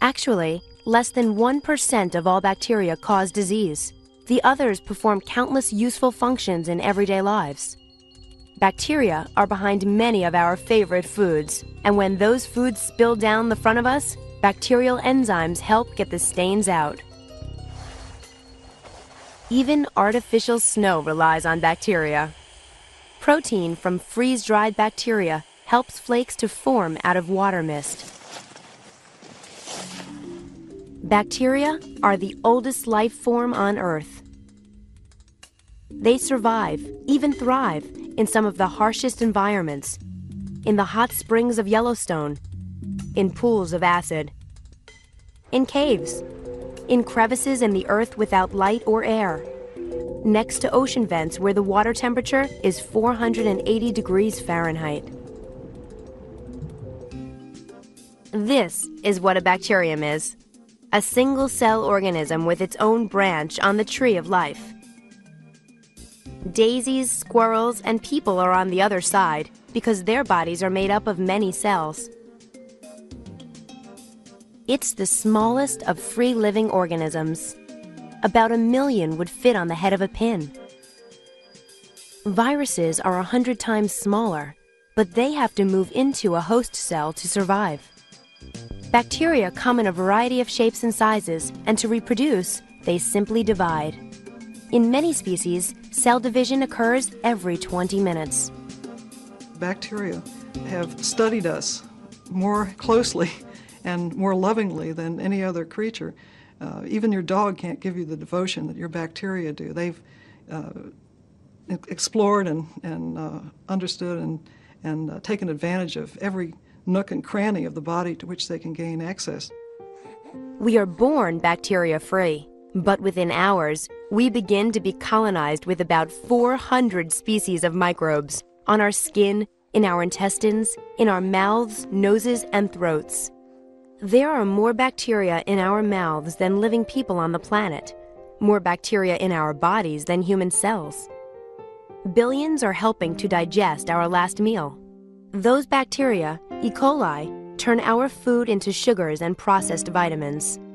Actually, less than 1% of all bacteria cause disease. The others perform countless useful functions in everyday lives. Bacteria are behind many of our favorite foods, and when those foods spill down the front of us, bacterial enzymes help get the stains out. Even artificial snow relies on bacteria. Protein from freeze-dried bacteria helps flakes to form out of water mist. Bacteria are the oldest life form on Earth. They survive, even thrive, in some of the harshest environments, in the hot springs of Yellowstone, in pools of acid, in caves, in crevices in the earth without light or air, next to ocean vents where the water temperature is 480 degrees Fahrenheit. This is what a bacterium is. A single-cell organism with its own branch on the tree of life. Daisies, squirrels, and people are on the other side because their bodies are made up of many cells. It's the smallest of free-living organisms. About 1 million would fit on the head of a pin. Viruses are 100 times smaller, but they have to move into a host cell to survive. Bacteria come in a variety of shapes and sizes, and to reproduce, they simply divide. In many species, cell division occurs every 20 minutes. Bacteria have studied us more closely and more lovingly than any other creature. Even your dog can't give you the devotion that your bacteria do. They've explored and understood and taken advantage of every nook and cranny of the body to which they can gain access. We are born bacteria-free, but within hours, we begin to be colonized with about 400 species of microbes on our skin, in our intestines, in our mouths, noses, and throats. There are more bacteria in our mouths than living people on the planet, more bacteria in our bodies than human cells. Billions are helping to digest our last meal. Those bacteria, E. coli, turn our food into sugars and processed vitamins.